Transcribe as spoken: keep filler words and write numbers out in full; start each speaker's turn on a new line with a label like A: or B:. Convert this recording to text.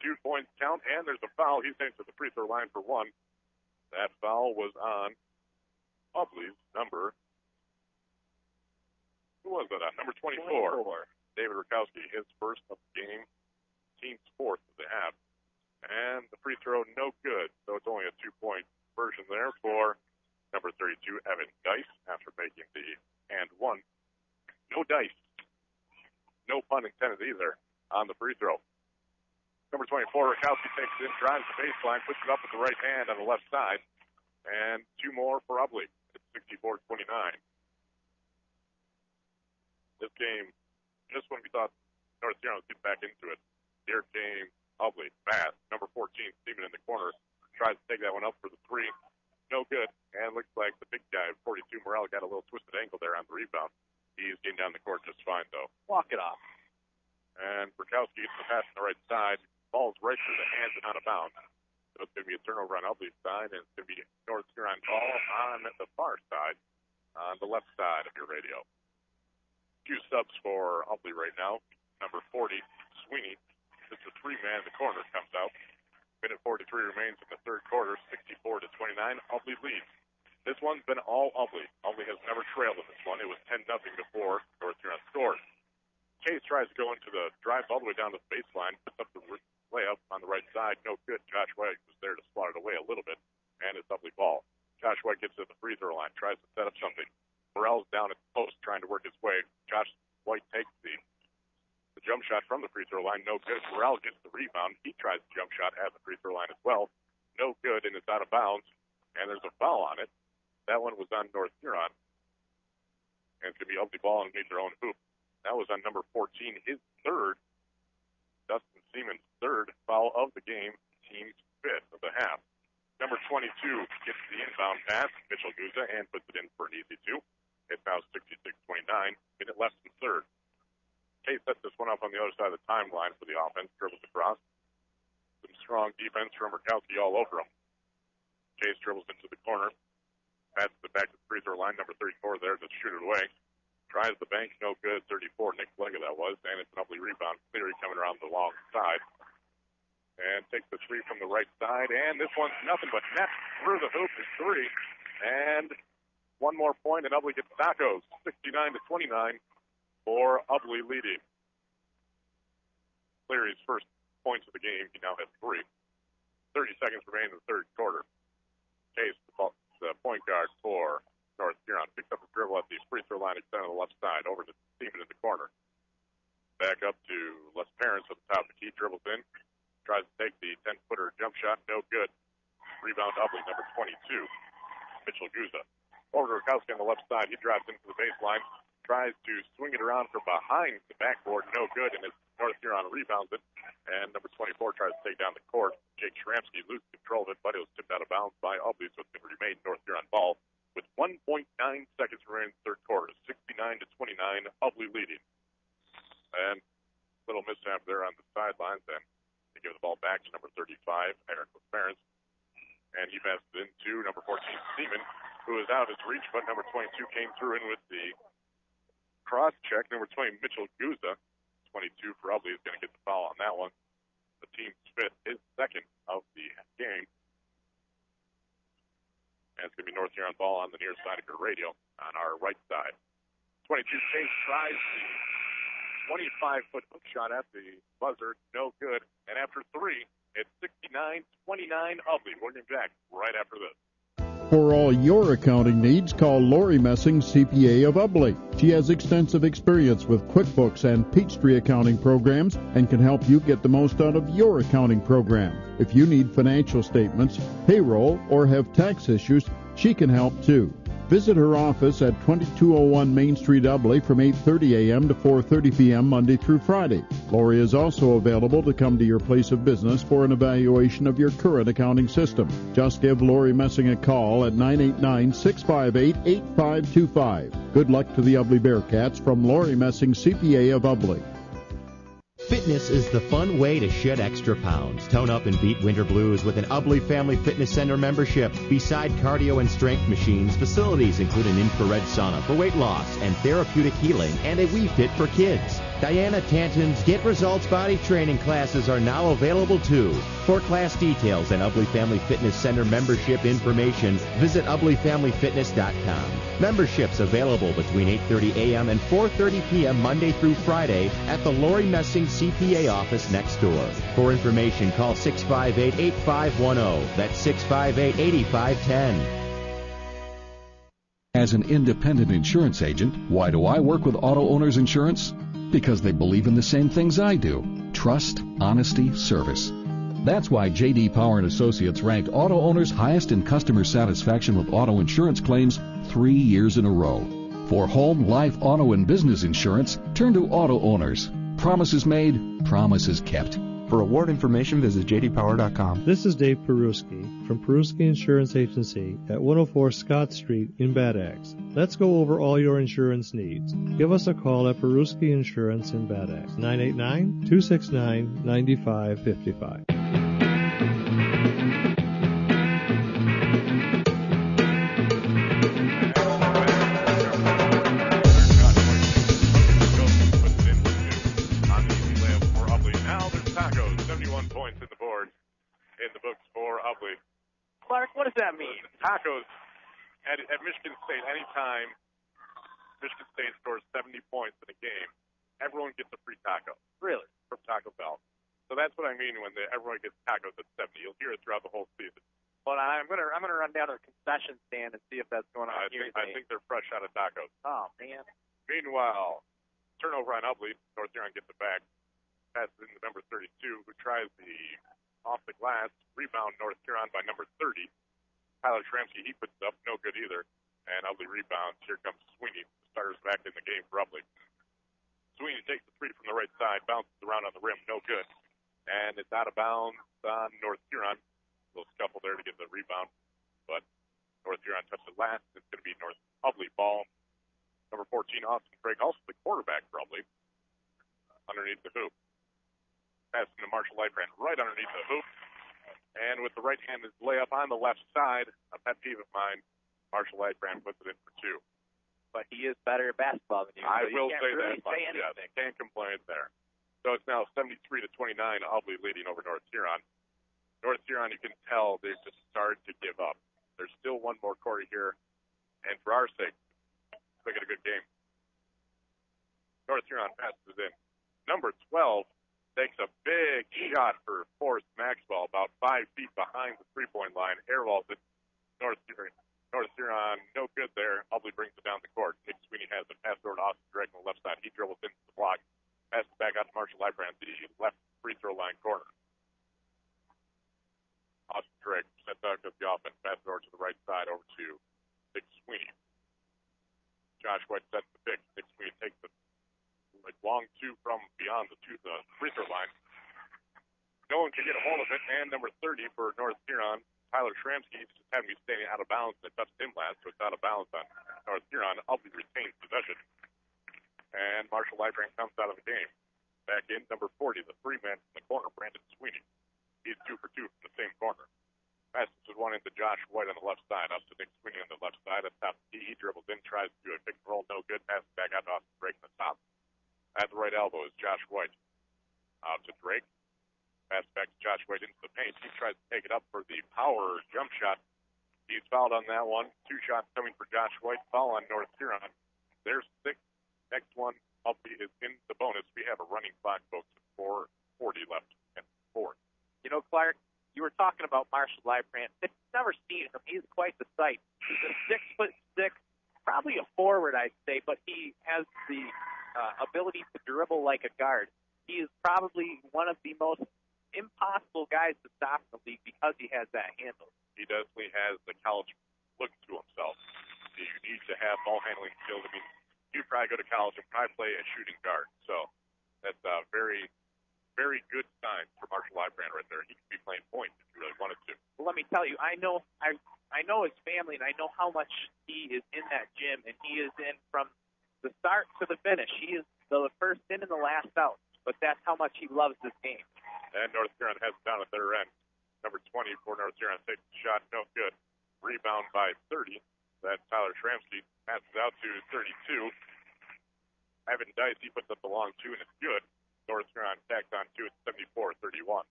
A: two points count, and there's a foul. He's heading to the free throw line for one. That foul was on Ubly's number. Who was that on? Number twenty-four. twenty-four. David Rakowski, his first of the game, team's fourth of the half. And the free throw, no good. So it's only a two-point version there for number thirty-two, Evan Dice, after making the and one. No dice. No pun intended either on the free throw. Number twenty-four, Rakowski takes it in, drives the baseline, puts it up with the right hand on the left side. And two more for Ubly. It's sixty-four twenty-nine. This game, just when we thought North Huron would get back into it, here came Ubly fast. Number fourteen, Seaman in the corner, tries to take that one up for the three. No good. And looks like the big guy, forty-two, Morrell, got a little twisted ankle there on the rebound. He's getting down the court just fine, though.
B: Walk it off.
A: And Rakowski gets the pass on the right side. Ball's right through the hands and out of bounds. So it's going to be a turnover on Ubly's side, and it's going to be North Huron ball on the far side, on the left side of your radio. Two subs for Ubly right now. Number forty, Sweeney. Just a three-man in the corner comes out. Minute forty-three remains in the third quarter, sixty-four to twenty-nine. Ubly leads. This one's been all Ubly. Ubly has never trailed in this one. It was ten nothing before North Huron scored. Case tries to go into the drive all the way down to the baseline, puts up the layup on the right side. No good. Josh White was there to slot it away a little bit, and it's Ubly ball. Josh White gets to the free throw line, tries to set up something. Morrell's down at the post trying to work his way. Josh White takes the, the jump shot from the free throw line. No good. Morrell gets the rebound. He tries the jump shot at the free throw line as well. No good, and it's out of bounds, and there's a foul on it. That one was on North Huron, and it's going to be Ubly ball underneath their own hoop. That was on number fourteen, his third, Dustin Seaman's third foul of the game, team's fifth of the half. Number twenty-two gets the inbound pass, Mitchell Guza, and puts it in for an easy two. It's now sixty-six twenty-nine, minute less than third. Case sets this one up on the other side of the timeline for the offense, dribbles across. Some strong defense from Rakowski all over him. Case dribbles into the corner, passes it back to the free throw line, number thirty-four there to shoot it away. Tries the bank, no good, thirty-four, Nick Flegger that was, and it's an Ubly rebound. Cleary coming around the long side. And takes the three from the right side, and this one's nothing but net through the hoop is three. And one more point, and Ubly gets tacos, sixty-nine to twenty-nine for Ubly leading. Cleary's first points of the game, he now has three. thirty seconds remain in the third quarter. Case, the point guard for North Huron, picks up a dribble at the free throw line, extended on the left side, over to Seaman in the corner. Back up to Les Parents at the top of the key, dribbles in, tries to take the ten-footer jump shot, no good. Rebound Ubly, number twenty-two, Mitchell Guza. Over to Rakowski on the left side, he drives into the baseline, tries to swing it around from behind the backboard, no good, and it's North Huron rebounds it, and number twenty-four tries to take down the court. Jake Shramsky loses control of it, but it was tipped out of bounds by Ubly, so it's going to remain North Huron ball. With one point nine seconds remaining in the third quarter, sixty-nine to twenty-nine, Ubly leading. And a little mishap there on the sidelines, and they give the ball back to number thirty-five, Eric LaFerence. And he passes it into number fourteen, Seaman, who is out of his reach, but number twenty-two came through in with the cross check. Number twenty, Mitchell Guza, twenty-two for Ubly, is going to get the foul on that one. The team's fifth, his second of the game. And it's going to be North Huron ball on the near side of your radio on our right side. twenty-two, Case tries the twenty-five-foot hook shot at the buzzer. No good. And after three, it's sixty-nine twenty-nine Ubly. We'll get back right after this.
C: For all your accounting needs, call Lori Messing, C P A of Ubly. She has extensive experience with QuickBooks and Peachtree accounting programs and can help you get the most out of your accounting program. If you need financial statements, payroll, or have tax issues, she can help too. Visit her office at twenty-two oh one Main Street, Ubly from eight thirty a.m. to four thirty p.m. Monday through Friday. Lori is also available to come to your place of business for an evaluation of your current accounting system. Just give Lori Messing a call at nine eight nine, six five eight, eight five two five. Good luck to the Ubly Bearcats from Lori Messing, C P A of Ubly.
D: Fitness is the fun way to shed extra pounds. Tone up and beat winter blues with an Ubly Family Fitness Center membership. Beside cardio and strength machines, facilities include an infrared sauna for weight loss and therapeutic healing and a Wii Fit for kids. Diana Tanton's Get Results Body Training classes are now available too. For class details and Ubley Family Fitness Center membership information, visit ubley family fitness dot com. Memberships available between eight thirty a.m. and four thirty p.m. Monday through Friday at the Lori Messing C P A office next door. For information, call six five eight, eight five one zero. That's six five eight, eight five one zero.
B: As an independent insurance agent, why do I work with Auto Owners Insurance? Because they believe in the same things I do: trust, honesty, service. That's why J D Power and Associates ranked Auto Owners highest in customer satisfaction with auto insurance claims three years in a row. For home, life, auto, and business insurance, turn to Auto Owners. Promises made, promises kept.
E: For award information, visit j d power dot com.
F: This is Dave Peruski from Peruski Insurance Agency at one oh four Scott Street in Bad Axe. Let's go over all your insurance needs. Give us a call at Peruski Insurance in Bad Axe, nine eight nine, two six nine, nine five five five.
A: Clark, what does that mean? Tacos at, at Michigan State, anytime Michigan State scores seventy points in a game, everyone gets a free taco.
G: Really?
A: From Taco Bell. So that's what I mean when the, everyone gets tacos at seventy. You'll hear it throughout the whole season.
G: Well, I'm gonna I'm gonna run down to the concession stand and see if that's going on
A: I
G: here.
A: Think, I think they're fresh out of tacos.
G: Oh man.
A: Meanwhile, turnover on Ubley. North Huron gets it back. Passes into number thirty-two, who tries the off the glass rebound. North Huron by number thirty. Tyler Shramsky, he puts it up, no good either. And Ubley rebounds. Here comes Sweeney. The starter's back in the game for Ubley. Sweeney takes the three from the right side, bounces around on the rim, no good. And it's out of bounds on North Huron. A little scuffle there to get the rebound, but North Huron touched it last. It's going to be North Ubley ball. Number fourteen, Austin Craig, also the quarterback for Ubley, underneath the hoop. Passing to Marshall Lightbrand right underneath the hoop. And with the right-handed layup on the left side, a pet peeve of mine, Marshall Lightbrand puts it in for two.
G: But he is better at basketball than you.
A: I
G: so
A: will
G: you can't
A: say
G: really
A: that much.
G: say
A: Yes, can't complain there. So it's now seventy-three to twenty-nine, Ubley leading over North Huron. North Huron, you can tell they've just started to give up. There's still one more quarter here, and for our sake, look at a good game. North Huron passes it in. Number twelve takes a big shot for Forrest Maxwell, about five feet behind the three-point line. Airballs it. North Huron, North Huron, no good there. Ubley brings it down the court. Nick Sweeney has it. Pass over to Austin Drake on the left side. He dribbles into the block. Passes back out to Marshall Lightbrand, the left free throw line corner. Austin Drake sets out to the offense. Passes over to the right side, over to Nick Sweeney. Josh White sets the pick. Nick Sweeney takes the like long two from beyond the two the free throw line. No one can get a hold of it. And number thirty for North Huron, Tyler Shramsky, just happened to be standing out of bounds. They touched him last, so it's out of bounds on North Huron. Ubley retains possession. And Marshall Lightbrand comes out of the game. Back in number forty, the three man in the corner, Brandon Sweeney. He's two for two from the same corner. Passes with one into Josh White on the left side, up to Nick Sweeney on the left side. Up top, he dribbles in, tries to do a pick and roll, no good. Passes back out to Austin Drake on the top. At the right elbow is Josh White. Out to Drake. Pass back to Josh White into the paint. He tries to take it up for the power jump shot. He's fouled on that one. Two shots coming for Josh White. Foul on North Huron. There's six. Next one, Ubley is in the bonus. We have a running clock, folks. four forty left and four.
G: You know, Clark, you were talking about Marshall Lightbrand. I've never seen him. He's quite the sight. He's a six foot six, probably a forward, I'd say, but he has the uh, ability to dribble like a guard. He is probably one of the most impossible guys to stop in the league because he has that handle.
A: He definitely has the college look to himself. You need to have ball handling skills. I mean, you probably go to college and probably play a shooting guard. So that's a very, very good sign for Marshall Lightbrand right there. He could be playing point if he really wanted to.
G: Well, let me tell you, I know I I know his family, and I know how much he is in that gym, and he is in from the start to the finish. He is the first in and the last out, but that's how much he loves this game.
A: And North Huron has it down at their end. Number twenty for North Huron takes the shot, no good. Rebound by thirty. That's Tyler Shramsky. Passes out to thirty-two. Ivan Dice, he puts up the long two, and it's good. North Huron tacks on two at seventy-four thirty-one.